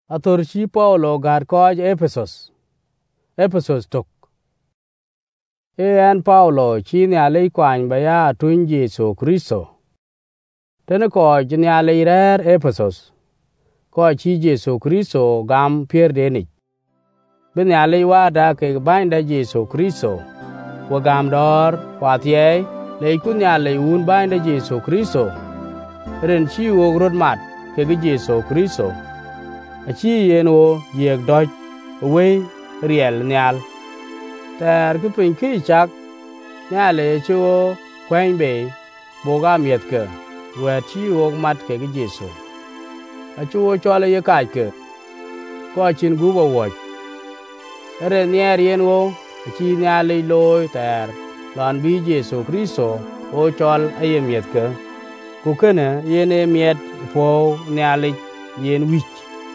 Athor chi Paulo gar koj Ephesus tok. En Paulo chi ne alei kwany baya tun Jesu Kristo. Tene koj ne alei rer Ephesus. Koj chi Jesu Kristo gam pier denich. Bene alei wada ke banda Jesu Kristo. Wa gam dor kwa thiei lei kun ne alei un banda Jesu Kristo. Ren chi wo rod mat ke Jesu Kristo. Achi yen wo yek doj we riel nyal ter ki pin ki chak nyale chu kwen be boga miet ke we chi wo mat ke Jesu achu wo chole ye kai ke ko chin gu bo wo re nyer yen wo chi nyale loy ter lon bi Jesu Kristo o chol aye miet ke ku kene yen e miet po nyale yen wich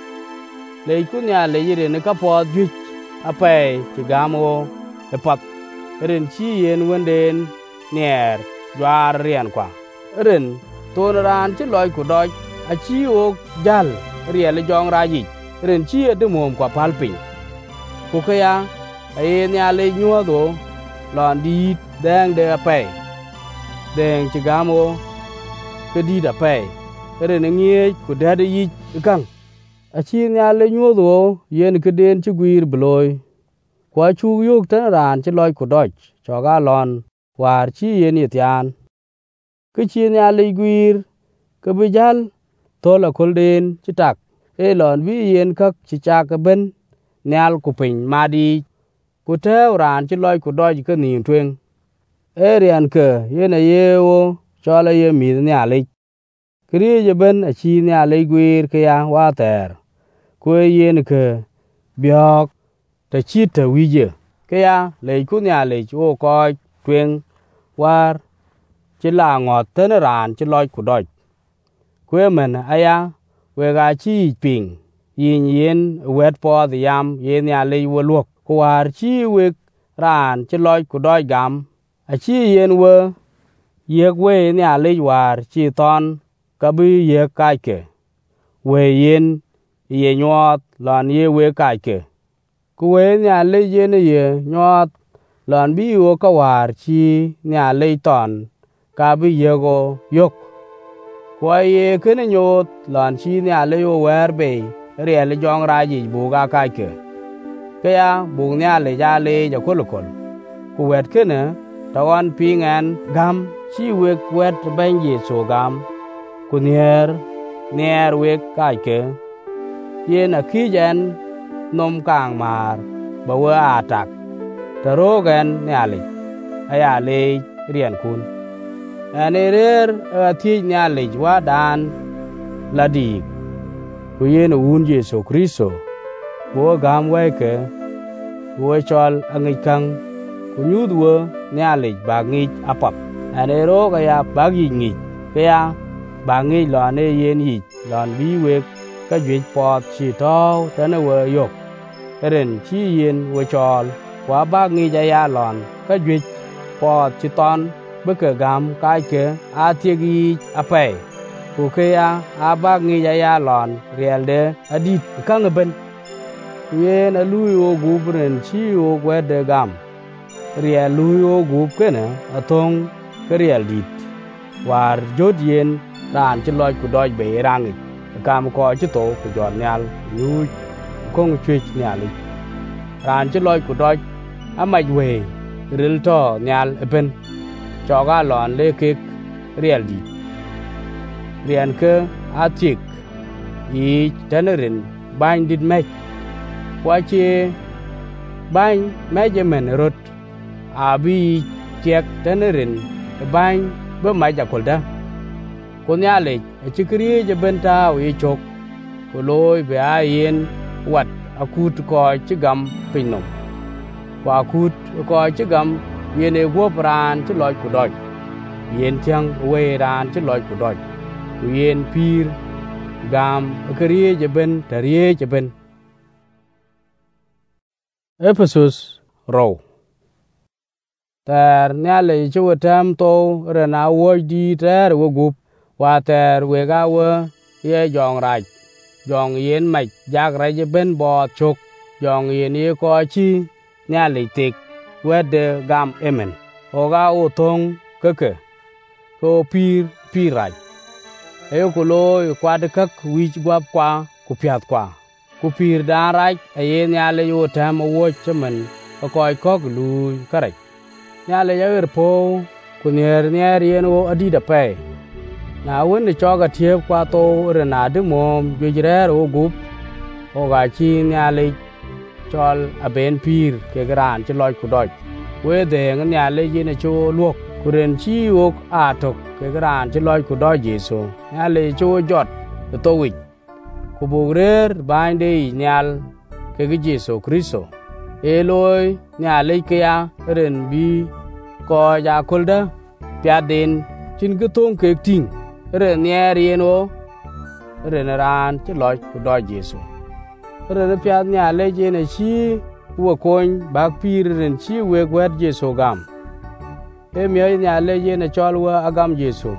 lei kun ya le yire ne ka po juch apai ti gamo e pat ren chi yen wenden ner jwar rien kwa ren ton ran chi loy ku doj a chi o jal riel jong raji ren chi de mom kwa palpin ku ka ya e ne ale nyuodo lon di dang de apai deng ti gamo ke di da pai ren ngie ku dade yi kang achi nyale nyuodo yen keden chi gwir bloy kwa chu yok tan ran chi loy ku doj choga lon war chi yen yetian ke chi nyale gwir ke bijal tola kolden chi tak e lon bi yen kak chi chak ben nyal ku pin madi ku te ran chi loy ku doj ke nin twen e rian ke yen yewo chola ye mi nyale kriye ben achi nyale gwir ke ya water kwe yen ke biok te chi te wije ke ya le ku nya le chu ko twen war chi la ngot ten ran chi loy ku doj kwe men aya we ga chi ping yen wet po the yam yen ya le wo lok ku war chi we ran chi loy ku doj gam a chi yen we yek we nya le war chi ton ka bi ye ka ke we yen ye nyot lon ye we kai ke ku we nya le ye ne ye nyot lon bi wo ka war chi nya le ton ka bi ye go yok kwa ye ke ne nyot lon chi nya le yo wer be riel jong raji bu ga kai ke ya bu nya le ja le ja kol ku wet ke ne tawan pingen gam chi we wet ben ye so gam ku nier we kai ke yen a kijen nom kang mar ba we atak ta rogen nyali aya le rien kun ane rer ti nyali wa dan ladi ku yen un Jesu Kristo wo gam we ke wo chol angi kang ku nyudwo nyali ba ngi apap ane ro ga ya ba ngi ke ya ba ngi lo ne yen yi lon bi we ka juic pot chi tau tene we yok ren chi yen we chol kwa ba ngi ja ya lon ka juic pot chi ton be ke gam kai ke a tie gi apai ku ke ya a ba ngi ja ya lon riel de adit kang ben yen a lui o gu ren chi o gwe de gam riel lui o gu kene a thong ke riel dit war jod yen ran chi loy ku doj be rangi cam ko chi to ku jor nyal yu kong chwich nyal ran chi loy ku doj amaj we ril to nyal ben choga lon le ke riel di rian ke atik i tenerin bain dit me kwa chi bain mejemen rot abi chek tenerin bain be ma ja kolda kunyale chi kriye je benta wi chok ko loy be a yen wat akut ko chi gam pinom kwa akut ko chi gam yen e go pran chi loy ku doj yen chang we ran chi loy ku doj yen pir gam kriye je ben tariye je ben Ephesus row ter nyale chi wetam to rena wo di ter wo gup wa ter we ga we ye jong raj dòng yên mạch giác ra chế bên bò chục dòng yên ye có chi nhà lịch tịch quét de gam emen o ga o thong keke ko pir raj ayo ko loy kwa de kak wij gwap kwa ku piat kwa ku pir da raj aye nya le yo tam wo chemen ko ko lu karaj nya le yer po ku ner yen o adida pe na won de choga thiep kwa to rena de mom gejrer o gup o ga chi nya le chol aben pir ke gran che loy ku doj we de nya le yin cho luok kuren chi ok atok ke gran che loy ku doj Jesu nya le cho jot to wi ku bugrer bande nyal ke Jesu Kristo e loy nya le ke ya ren bi ko ya kulda pya den chin ke tong ke ting ren yer yen o ren ran che loy ku doj Jesu ren pya nya le je ne chi wo kon bak pir ren chi we gwet Jesu gam e mi nya le je ne chol wa agam Jesu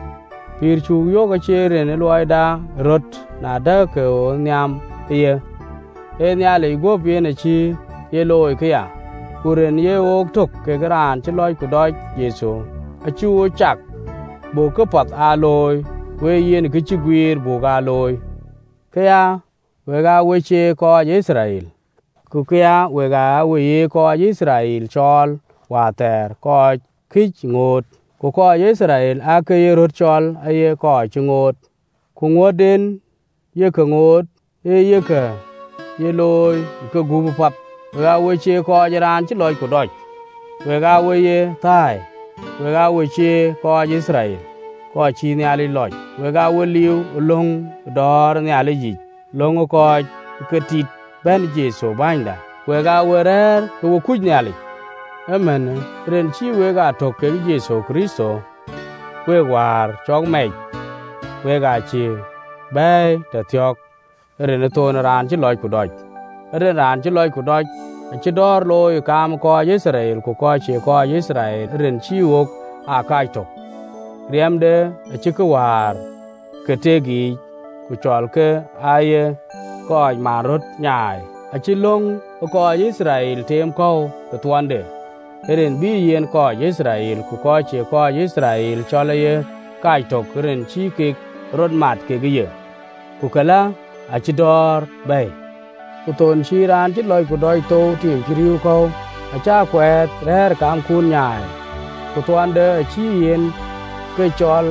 pir chu yo ga che ren loy da rot na da ke o nyam ye e nya le go bi ne chi ye loy ke ya kuren ye ok tok ke gran che loy ku doj Jesu a chu chak bo ko pat a loy we yen ke chi gwir bo ga loy ke ya we ga we che ko Israel ku ke ya we ga we ye ko Israel chol wa ter ko kich ngot ku ko Israel a ke ye rot chol a ye ko chi ngot ku ngoden ye ke ngot ye ke ye loy ke gu pat we ga we che ko ran chi loy ku doj we ga we ye tai we ga we che ko Israel ko chi ne ali loj we ga we liu long dor ne ali ji long ko ke tit ben Jesu banda we ga we rer ko ku ne ali amen ren chi we ga to ke Jesu Kristo we war chong me we ga chi bai ta tyok ren to ran chi loj ku doj ran chi loj ku doj chi dor loy kam ko Israel ku ko chi ko Israel ren chi wok a kai to riam de chi ku war ke tegi ku chol ke aye ko marot nyai a chi long ko Israel tem ko to twande ren bi yen ko Israel ku ko chi ko Israel chol ye kai to ren chi ke rod mat ke ge ku kala a chi dor bai ku ton chi ran chi loy ku doj to tim chi riu ko a cha kwet rer kam kun nyai ku twande chi yen ke chol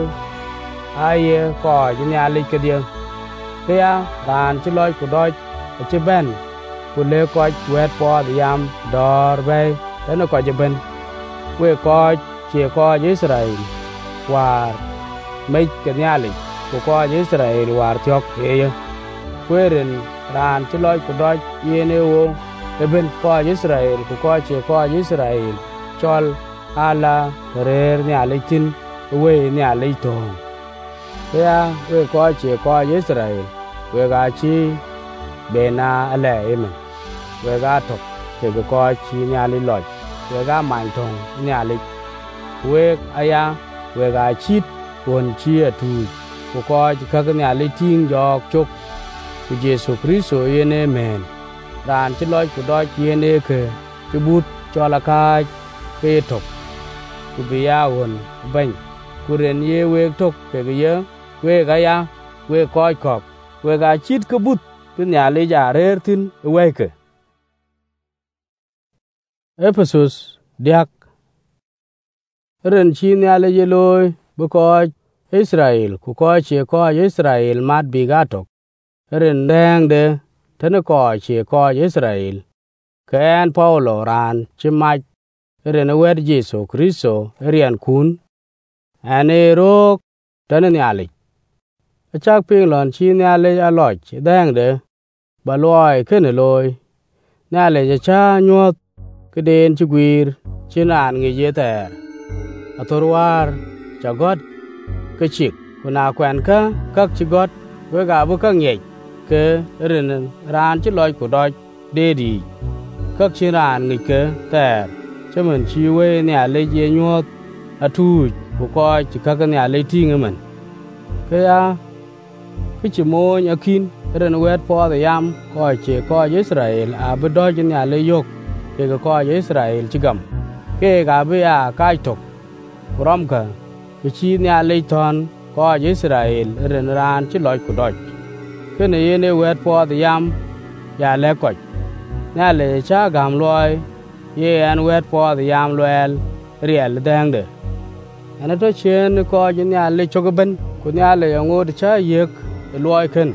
aye ko nya le ke dia ke ya ran chi loy ku doj chi ben ku le ko wet po yam dor bai no ko je ben we ko chi ko Israel war me ke nya le ku ko Israel war tyok ye kweren ran chi loy ku doj yene wo ben ko Israel ku ko chi ko Israel chol ala rer nya le tin we nya le to ya we ko chi ko Israel we ga chi bena ale emen we ga to ke ko chi nya le loj we ga man tong nya le we aya we ga chi won chi atu ku ko ka nya le ting jok chok ku Jesu Kristo yene men ran chi loj ku doj yene ke chi but chola ka ke tok ku bi ya won ban ku ren ye we tok ke ye we ga ya we ko kok we ga chit ke but ku nya le ja rer tin we ke Ephesus diak ren chi nya le ye loy bu ko Israel ku ko che ko Israel mat bi ga tok ren deng de tene ko che ko Israel ken Paulo ran chi mach ren wed Jesu Kristo rian kun ane rok tene nyali achak ping lon chi nyali a loj deng de ba loy ken loy nyali cha nyot ke den chi gwir chi nan ngi ye ter atorwar cha god ke chik kuna kwen ka kak chi god we ga bu ka nge ke ren ran chi loj ku doj de di kak chi ran ngi ke ter chemen chi we nya le ye nyot atu ku ko chi kak nya le ting men ke ya ki chi mo nya kin ren wet po the yam ko che ko Israel a be do nya le yok ke ko Israel chigam ke ga be ya kai tok rom ka ke chi nya le ton ko Israel ren ran chi loy ku doj ke ne ye ne wet po the yam ya le ko nya le cha gam loy ye an wet po the yam loel riel dang de ana to chen ko nya le chogaben ku nya le ngod cha yek loy ken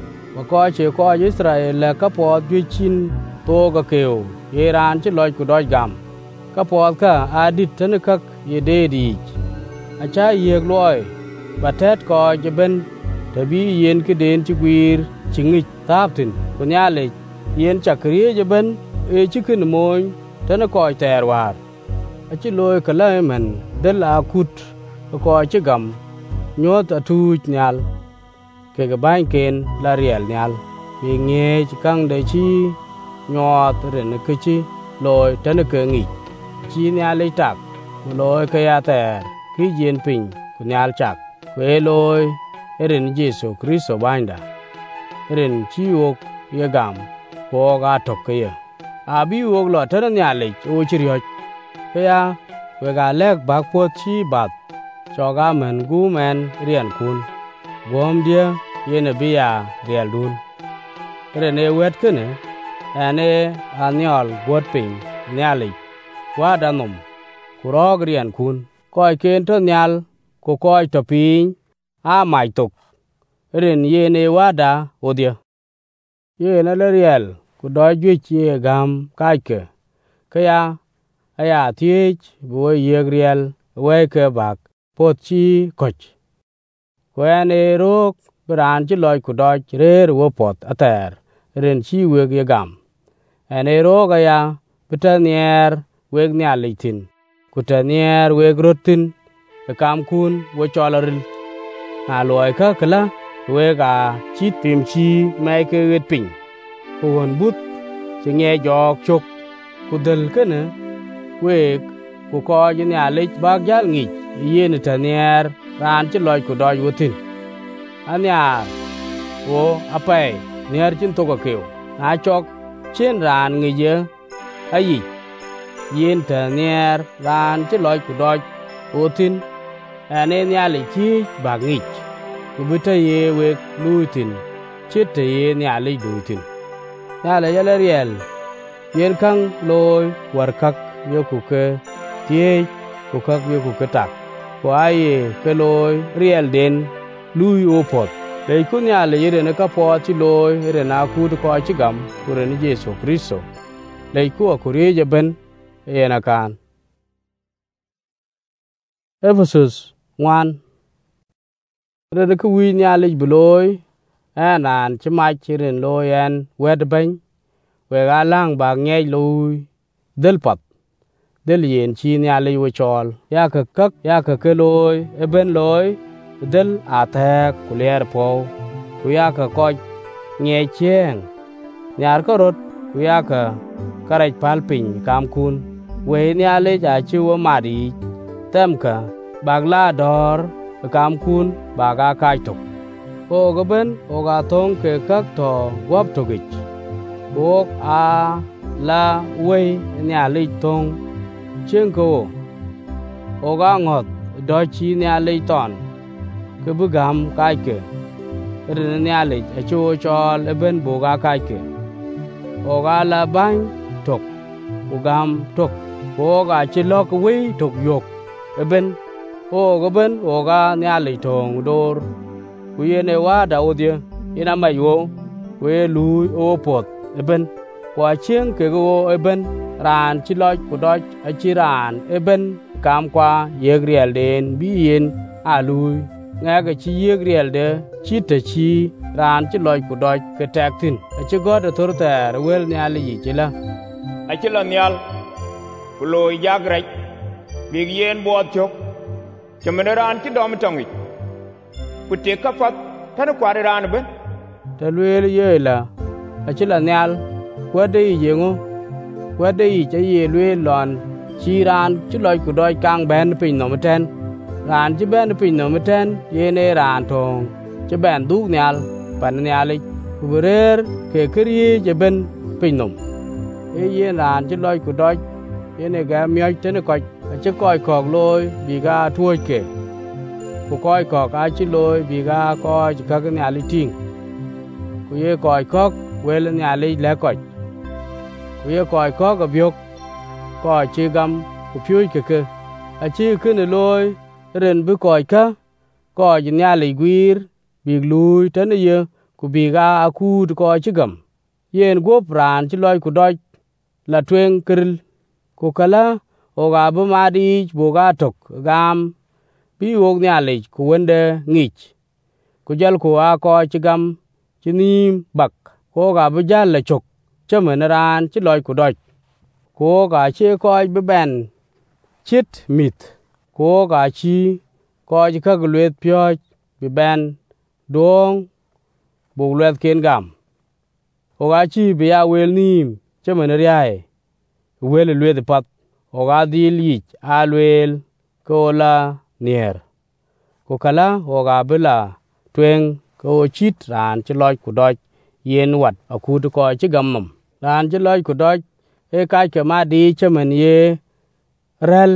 ko che ko Israel le ka po du chin to ga keu ye ran chi loy ku doj gam ka po ka adit tan ka ye de di a cha yek loy batet ko je ben tabi yen ke den chi gwir chingi tap tin ku nya le yen chakriye je ben e chi kin moy tan ko ter war a chi loy ka la men de la kut ko chi gam nyot atu nyal ke ga ban ken la riel nyal bi nge kang de chi nyot ren ke chi loy tan ke ngi chi nyal le tak loy ke ya ter ki yen pin ku nyal chak we loy ren Jesu Kristo banda ren chi ok ye gam ko ga tok ke ye a bi ok lo tan nyal le o chi ryo ke ya we ga lek bak po chi bat cho ga men gu men rian kun gom dia yene biya riel dun rene wet kene ane anyol got pin nyali wada nom kurog rian kun koy ken to nyal ko koy to pin a mai tok ren yene wada odia yene le riel ku do ju chi gam kaike kaya aya tiech bo ye riel we ke bak pot chi koch ko ane rok Beran ci loy ku doj rer wo pot ater ren chi weg ye gam ene roga ya betanier weg nya litin ku tanier weg rotin e kam kun wo cholaril na loy ka kala wega chi tim chi mai ke wet pin ku won but ci nge jok chok ku del kene weg ku ko nya lich bag jal ngi yen tanier ran ci loy ku doj wotin anyar wo apai ner chin to ka keu na chok chen ran ngi je ayi yen ta ner ran chi loy ku doj otin ane nya le chi ba ngi ku bita ye we luitin chit te ye nya le duitin nya le yele riel yen kang loy war kak yo ku ke tie ku kak yo ku ke tak ko aye ke loy riel den lui o pot le kun ya le yere ne ka po ti loy yere na ku ko chi gam ku re ni Jesu Kristo le ku ko re je ben e na kan Ephesus 1 re ku wi nya le bloy anan chi ma chi ren loy en wed ben we ga lang ba nge lui del pat del yen chi nya le wo chol ya ka kak ya ka ke loy e ben loy del a the ku ler po ku ya ka ko nge cheng nyar ko rot ku ya ka karaj pal pin kam kun we nya le ja chi wo ma di tem ka bagla dor kam kun ba ga kai tok o go ben o ga tong ke kak to gop to gich ok a la we nya le tong chen ko o ga ngot do chi nya le ton ke bu gam kai ke ren nya le a chu chol e ben bu ga kai ke o ga la ban tok u gam tok o ga chi lo ko we tok yok e ben o go ben o ga nya le tong dor ku ye ne wa da o dia ina mai wo we lu o pot e ben kwa chieng ke go e ben ran chi lo ku doj a chi ran e ben kam kwa ye griel den bi yen a lui nga ga chi ye griel de chi te chi ran chi lo ku doj ke tek tin a chi god tor ter wel ne ali chi la a chi la nyal ku lo ya grek bi yen bo chok chemene ran chi dom tongi ku te ka fat tan kwa ran ben te wel ye la a chi la nyal kwa de ye ngo kwa de che ye lwe lon chi ran chi lo ku doj kang ben pin no meten ran chi ben pin no meten ye ne ran tong chi ben du nyal pan nyal ku berer ke kriye je ben pinom e yen ran che loy ku doj yen ga mi tene ko che koy kok loy bi ga tuoj ke ku koy kok a chi loy bi ga ko ka ne ali ting ku ye koy kok wel ne ali le ko ku ye koy kok ga byok ko chi gam ku pyu ke a chi ke ne loy ren bu koy ka ko ne ali gwir bi lui tene ye ku bi ga ku ko chi gam yen go pran chi loy ku doj la twen kril ku kala o ga bu ma di bu ga tok gam bi wok ne ali ku wende ngich ku jal ku a ko chi gam chi nim bak ko ga bu jal le chok che men ran chi loy ku doj ko ga che ko bu ben chit mit ko ga chi ko ji ka gluet pyo bi ben dong bu luet ken gam o ga chi bi ya wel nim che men riai wel luet pat o ga dil yi a wel ko la nier ko kala o ga bela twen ko chit ran chi loy ku doj yen wat a ku ko chi gam nom ran chi loy ku doj e ka ke ma di che men ye rel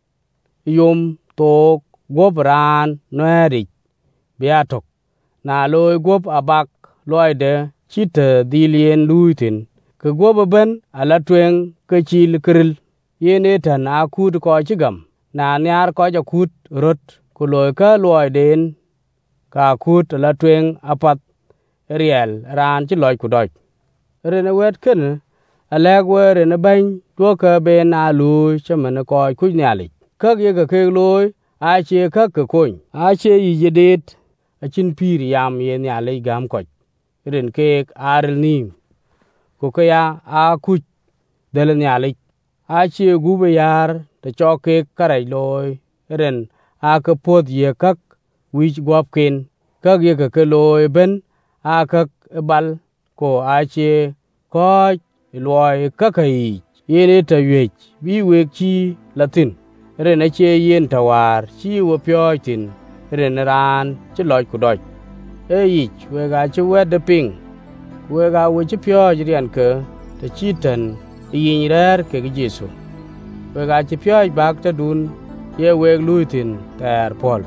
yum tok gop ran noeri biatok na loy gop abak loy de chit dilien luitin ke gop ben ala twen ke chil kril yene tan a ku ko chi gam na nyar ko ja kut rot ku loy ka loy den ka kut la twen apat riel ran chi loy ku doj rene wet ken aleg we rene ban to ka be na lu che men ko ku nyali ka ye ka ke loy a che ka ke kon a che yi jedet a chin pir yam ye nyali gam ko ren ke arel nim ku ka ya a ku del nyali a che gu be yar te cho ke karai loy ren a ka pod ye kak wich gop ken ka ye ka ke loy ben a ka bal ko a che ko loy ka kai yene ta wech bi wek chi latin ren a che yen tawar chi wo pyo tin ren ran che loy ku doj e yich we ga che we de ping we ga we chi pyo rian ke te chi ten yin rer ke Jesu we ga chi pyo bak ta dun ye we lui tin ter pol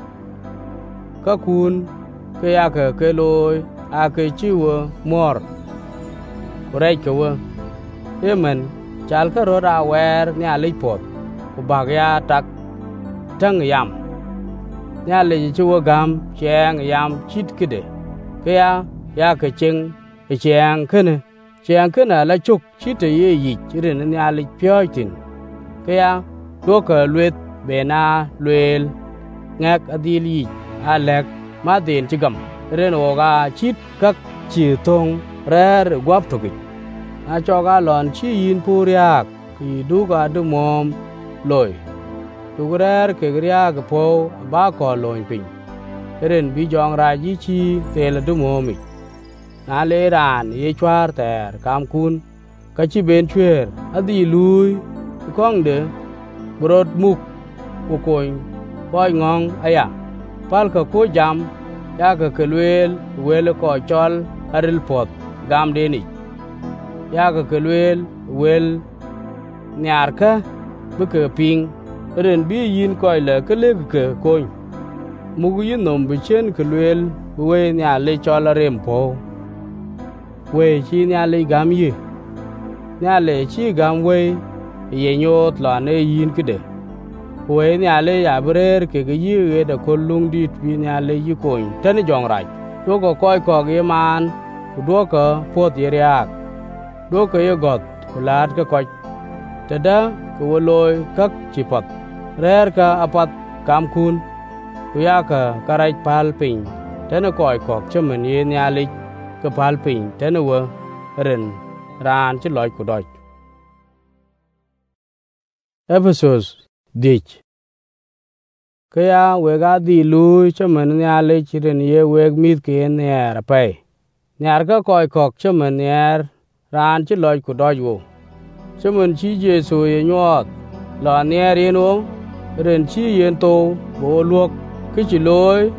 ka kun ke ya ke loy a ke chi wo mor rei ke wo emen chal ka ro da wer ne ali pot ku bag ya tak tang yam ne ali chi wo gam cheng yam chit kide ke ya ke cheng cheng kene la chuk chit ye yi ren ne ali pyo tin ke ya do ka luet be na luel ngak adil yi alek ma den chi gam ren o ga chit kak chi tong rer gwap to a cho ga lon chi yin puriak ki du ga du mom loy du rer ke gria ga po ba ko loin pin ren bi jong ra ji chi te la du momi na le ran ye chwar ter kam kun ka chi ben chwer adi lui kong de brod muk ku koin boy ngong aya pal ka ko jam ya ka kelwel wel ko chol aril pot gam de ni ya ka kelwel wel nyar ka bu ke ping ren bi yin ko le ke le ke koin mugu yin nom bi chen kelwel we nya le chol rem po we chi nya le gam yi nya le chi gam we ye nyot la ne yin kide we nya le ya brer ke yi ge da ko lung dit bi nya le yi koin tan jong raj do ko koy ko ge man do ko pot ye yak do ko ye got lat ka ko tada ko loy kak chi pat rer ka apat kam kun ku ya ka karaj pal pin tan koy ko chemen ye nya le ka pal pin tan wo ren ran chi loy ku doj Ephesus dich kaya wega di lui chemen nya le chiren ye weg mit ke ner pe nyar ka koy kok chemen ner ran chi loy ku doj wo chemen chi Jesu ye nyot la ner yen wo ren chi yen to bo luok ki chi loy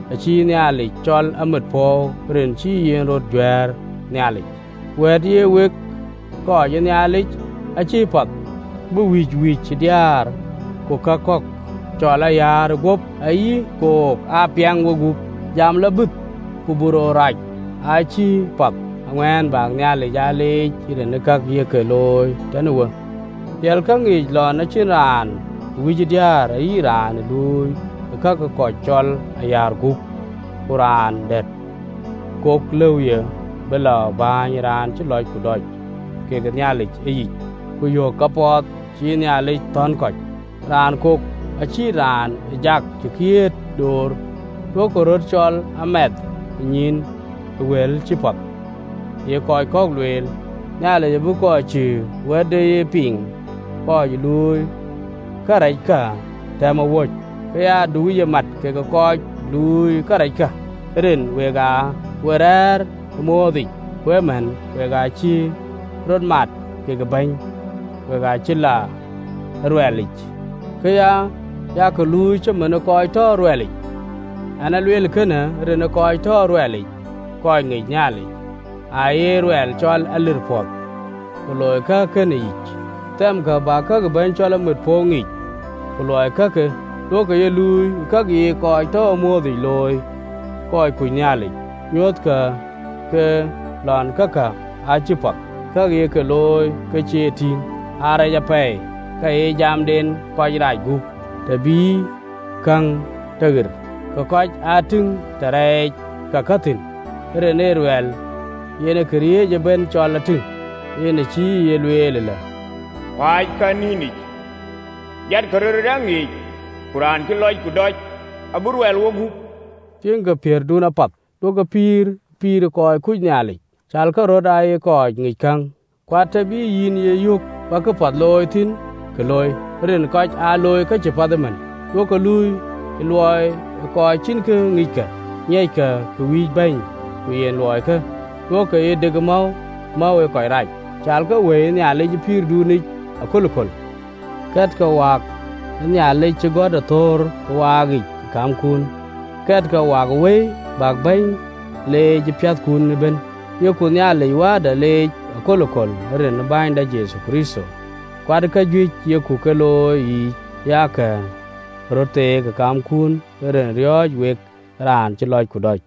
chi nyali chol amit po ren chi yen rot jwer nyali wet ye wek ko ye nyali a chi pat bu wij diar ko ka kok chola yar gop ai ko a piang wo gup jam la but ku buro raj a chi pat ngwen bang nyali jale chi ren ka ye ke loy tanwa yel ka ngi lo na chin ran wij diar ai ran lui ka ko chol ayar gup Quran det kok lewye bela bany ran ci loj ku doj ke ga nyali yi ku yo kapot ci nyali ton ko ran kok a ci ran jak ci kiet dor to ko rot chol amet nyin wel ci pot ye koy kok wel nyali bu ko ci wede ye ping ko yi lui karaj ka tema wo ya du ye mat ke ko lui karaj ka ren wega werer modi wemen wega chi rod mat ke gaban wega chila rwelich kaya ya ko lui chemene ko to rwelich ana lwel kana ren ko to rwelich ko ngi nyali aye rwel chol alir pot ko loy ka kene ich tem ka ba ka gaban chol mit po ngi ko loy ka ke to ke ye lui ka gi ko to modi loy koy ku nyali nyot ka ke lon ka a chi pat ka ye ke loy ke che tin are ja pe ka ye jam den ko raj gu te bi kang tegir ko a ting tare ka katin re ne rwel yene kriye je ben chol tin yene chi ye lwele la waj kanini yat korrangi Quran ki loj ku doj aburwel wo gu tieng ga pier duna pat to ga pir ko ku nyali chal ka roda ye ko ngi kang kwa te bi yin ye yuk ba ka pat loy tin ke loy ren ko a loy ka che pat man to ka lui loy ko chin ke ngi ka nyai ka ku wi ban ku yen loy ka to ka ye de ga mau e ko raj chal ka we nyali ji pir du ni akol kat ka wak nyali che god tor wagi kam kun kat ka wag we bag bay le ji pyat kun ben yo kun ya le wa da le kolokol ren bain da Jesu Kristo kwad ka ju ye ku ke lo yi ya ka rote ka kam kun ren ryoj wek ran ci loj ku doj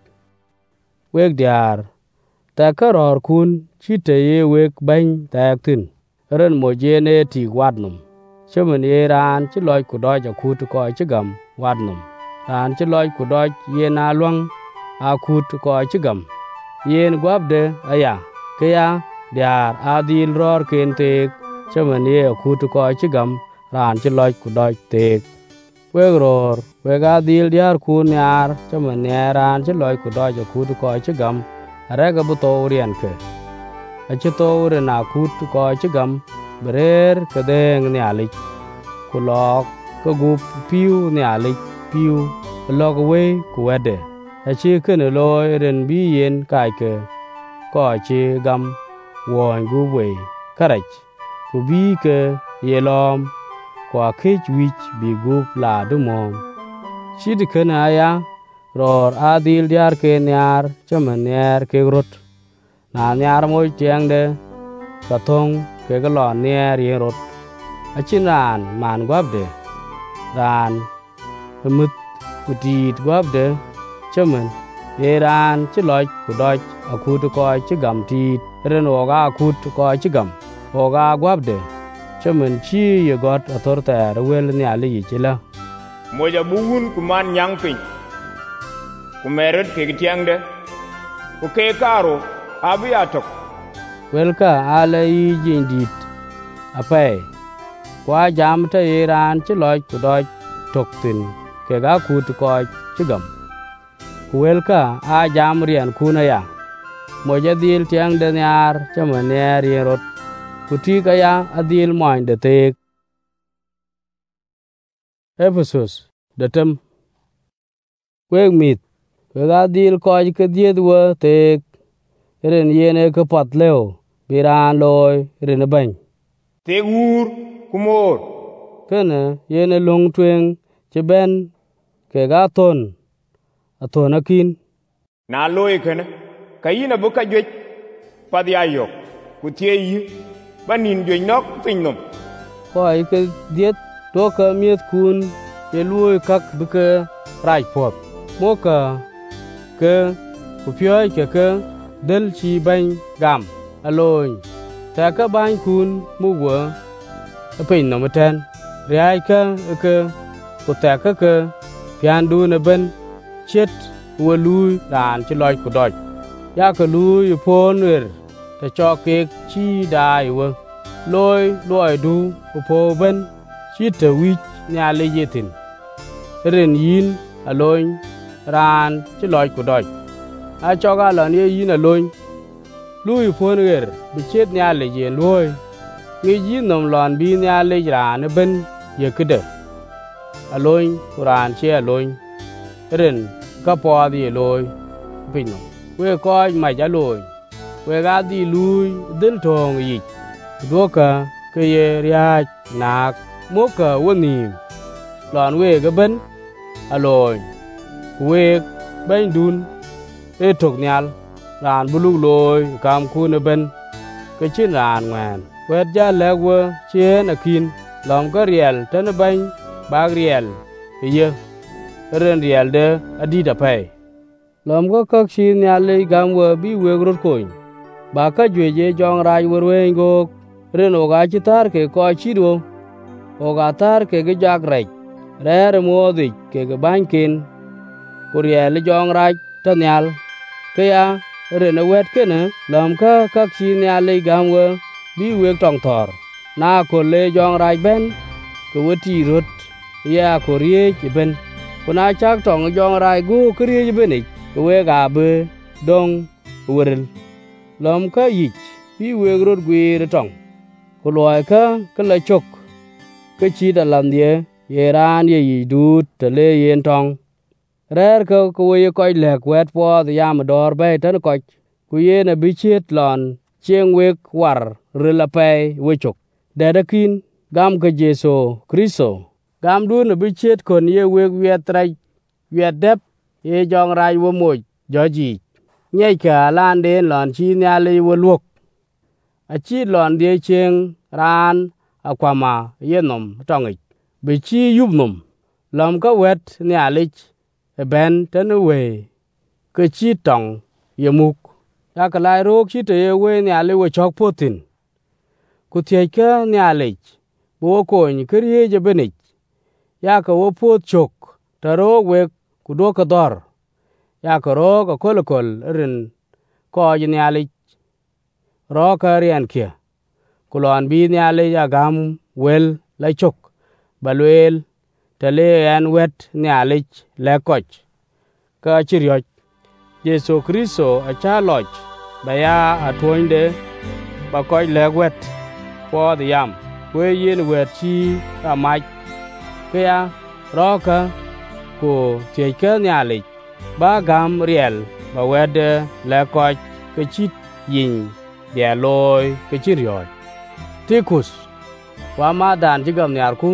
wek diar ta ka ror kun ci te ye wek ban ta tin ren mo je ne ti wadnum chemen ye ran ci loj ku doj ku tu ko ci gam wadnum ran ci loj ku doj ye na luang a kut ko ci gam yen gwabde aya ke ya diar adil ror ken te chemen ye kut ko ci gam ran ci loj ku doj te we ror we ga dil diar kun yar chemen ye ran ci loj ku doj kut ko ci gam are ga bu to rien ke a ci to re na kut ko ci gam brer ke deng ni ali ku lok ko gup piu ni ali piu log we ku wede a chi ken loy ren bi yen kai ke ko chi gam won gu we karach ku bi ke yelom kwa kech wich bi gup la du mom chi de ken aya ror adil diar ke nyar chamen ner ke rot na nyar moy tiang de ka thong ke ga lon ner ye rot a chin ran man gwabde ran mut kutit gwabde chemen ye ran ci loj ku doj akut ko ci gam tit ren oga akut ko ci gam oga gwabde chemen chi ye got atorta wel ni ali chila moja bugun ku man nyang pin ku meret ke tiangde ku ke karo abi atok wel ka ala yi jindit apai kwa jam ta ye ran ci loj ku doj tok tin ke ga kut ko ci gam wel ka a jam rian kuna ya moja dil tiang de nyar chemen ner ye rot kuti ka ya adil moin de tek Ephesus de tem weg mit weg adil ko ke died wo tek ren yene ke pat leo biran loy ren ban te gur kumor kene yene long tweng che ben ke ga ton athona kin na loy kene kayina bu ka jwej pad ya yok ku tie yi banin jwej nok pinnum ko ai ke diet to ka miet kun ke luoi kak bu ke rai pop mo ka ke ku pyoi ke del chi ban gam aloi ta ka ban kun mu wo pinnum ten rai ka ku ta ka pian du na ben chết vua lui đàn cho loi của đòi ya cả lui phôn người ta cho cái chi đài vua lôi du phô bên chi ta vi nhà lê dê thìn ren yin à lôi ran cho loi của đòi a cho ga lần ye yin à lôi lui phôn người bị chết nhà lê dê lôi người yin nằm lòn bi nhà lê ra nó bên giờ cứ đợi à lôi ran che à lôi ren ka po di loy pino we ko ma ja loy we ga di lui dil thong yi do ka ke ye ria nak mo ka woni lon we ga ben a loy we ben dun e tok nyal ran bulu loy kam ku ne ben ke chin ran ngwan we ja le we chen akin lom ka riel tan ben bag riel ye ren riel de adida pay lom ko kak chi nya le gam wo bi we grot koin ba ka jwe je jong raj wo wen go ren o ga chi tar ke ko chi do o ga tar ke ge jak rej re mo di ke ge ban kin ku riel jong raj ta nyal ke ya ren wet ke ne lom ka kak chi nya le gam wo bi we tong thor na ko le jong raj ben ko wati rot ya ko rie chi ben kuna chak tong jong rai gu kriye beni we ga be dong werel lom ka yich bi we grod gwe tong ko loy ka la chok ke chi da lam ye ye ran ye yi du te le yen tong rer ko we ko lek wet po the yam dor be tan ko ku ye na bi chet lon cheng we war rela pe we chok da da kin gam ka jeso kristo gam du na bi chet kon ye we wiet trai wiet dep ye jong rai wo mo joji nyai ka lan den lon chi nya le wo luok a chi lon de cheng ran akwama ye nom tong ich bi chi yup nom lom ka wet nya lich e ben tan we ke chi tong ye muk ya ka lai rok chi te ye we nya le wo chok potin ku tie ka nya lich bo ko ni kriye je benich ya ka wo pot chok taro we ku do ka dor ya ka ro ka kol rin ko ji ne ali ro ka rian kia ku lon bi ne ali ya gam wel la chok balwel tale an wet ne ali le koch ka chiryo Jesu Kristo a cha loj ba ya atonde ba koch le wet po the yam we yin wet chi amai kaya roka ko tieke nyali ba gam riel ba wede le ko ke chit yin dia loy ke chiryo tikus wa ma dan jigam nyar ku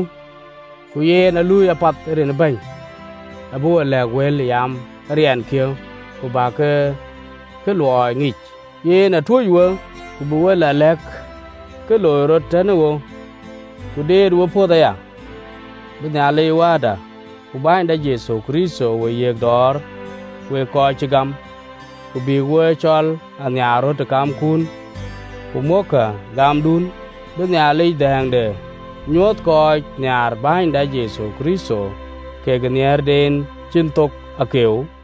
ye na lu ya pat ren ban abu le wel yam rian kyo ku ba ke loy ngich ye na tuwa ku bu la lek ke loy rot tanwo ku de wo po da ya bina le wada ku bain da Jesu Kristo we yek dor we ko chigam ku bi we chol anyaro te kam kun ku moka gam dun bina le dang de nyot ko nyar bain da Jesu Kristo ke gnier den chin tok akeu